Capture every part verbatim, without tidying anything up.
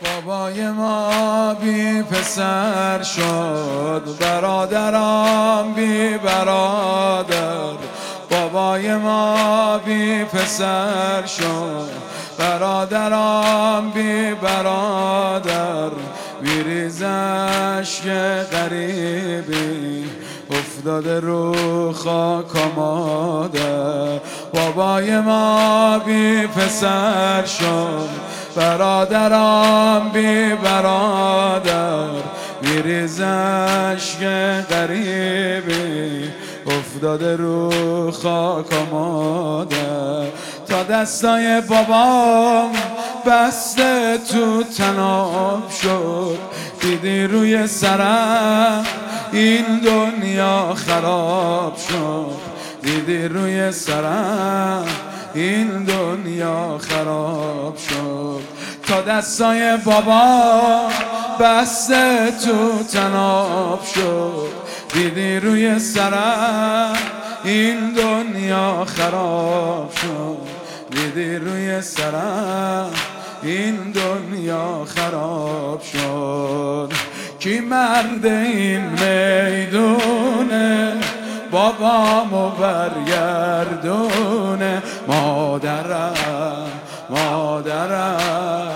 بابای ما بی پسر شد، برادرم بی برادر. بابای ما بی پسر شد، برادرم بی برادر. بیریز اشک غریبی افتاده رو خاک و مادر. بابای ما بی پسر شد، برادرم بی برادر. بیریز اشک غریبی افتاده رو خاک و مادر. تا دستای بابام بسته تو تناب شد، دیدی روی سرم این دنیا خراب شد. دیدی روی سرم این دنیا خراب شد. تا دستای بابا بسته تو تناب شد، دیدی روی سرم این دنیا خراب شد. دیدی روی سرم این دنیا خراب شد. کی مرد این میدونه بابامو برگردونه؟ مادرم مادرم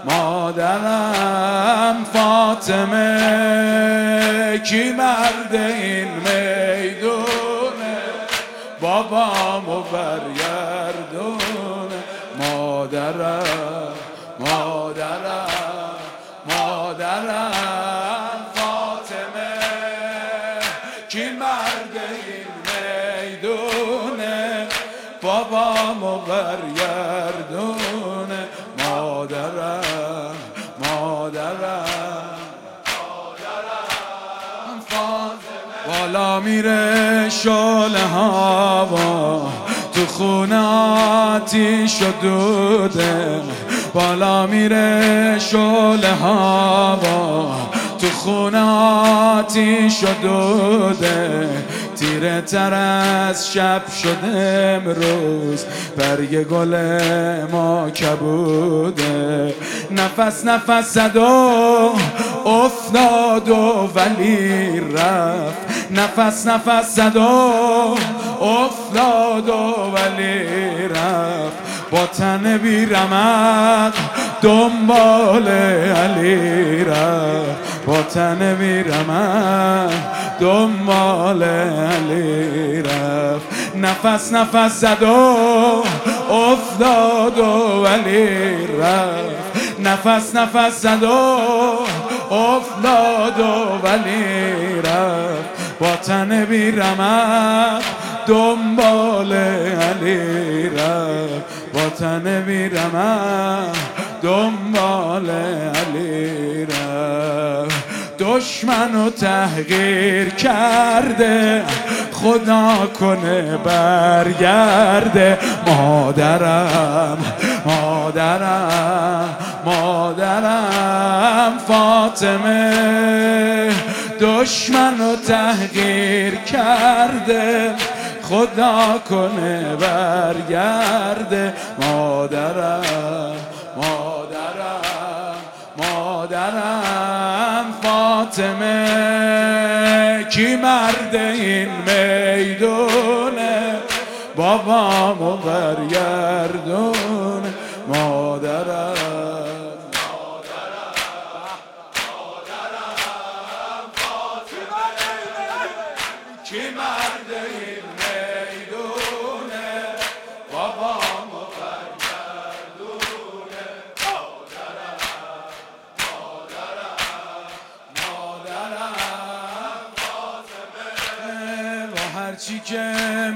مادرم فاطمه. کی مرد این میدونه بابامو برگردونه؟ مادرم مادرم مادرم فاطمه. کی مرد این میدونه بابامو برگردونه؟ مادرم مادرم مادرم فاطمه. بالا میره شعله هوا، تو خونه آتیش و دوده. بالا میره شعله هوا، تو خونه آتیش و دوده. تیره تر از شب شده امروز، برگ گل ما کبوده. نفس نفس زد و افتاد و ولی رفت. نفس نفس زد و افتاد و ولی رفت. با تن بی رمق دنبال علی رفت. با تن بی رمق دنبال علی رفت. نفس نفس زد و افتاد و ولی رفت. نفس نفس زد و افتاد و ولی رفت. با تن بی رمق دنبال علی رفت. با تن بی رمق دنبال علی رفت. دشمنو تحقیر کرده، خدا کنه برگرده. مادرم مادرم مادرم فاطمه. دشمنو تحقیر کرده، خدا کنه برگرده. مادرم مادرم مادرم فاطمه. کی مرد این میدونه بابامو برگردونه؟ مادرم کی مرد این میدونه بابامو برگردونه؟ مادرم مادرم مادرم فاطمه. و هرچی که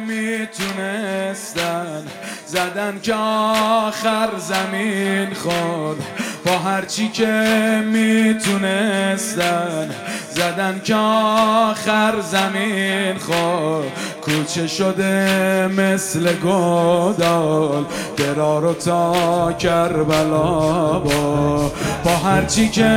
میتونستن زدن که آخر زمین خورد. با هرچی که میتونستن زدن که آخر زمین خورد. کوچه شده مثل گودال، درارو تا کربلا با با هرچی که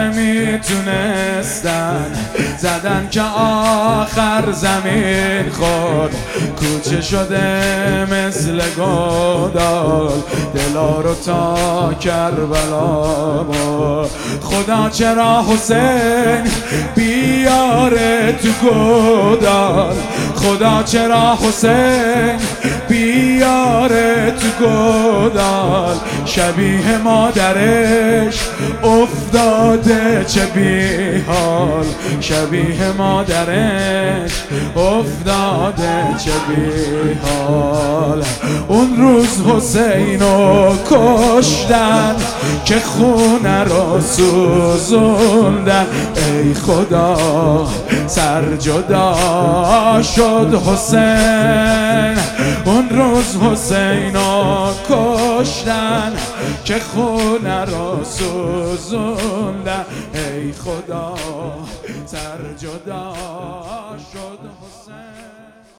میتونستن زدن که آخر زمین خود کوچه شده مثل گودال دلا رو تا کربلا برد. خدا چرا حسین بیاره تو گودال، خدا چرا حسین بیاره تو گودال، شبیه مادرش افتاده چه بی حال، شبیه مادرش افتاده چه بی حال. اون روز حسینو کشتن که خونه رو سوزوندن، ای خدا سر جدا شد حسین. اون روز حسینو کشتن که خونه رو سوزوندن، ای خدا سر جدا شد حسین.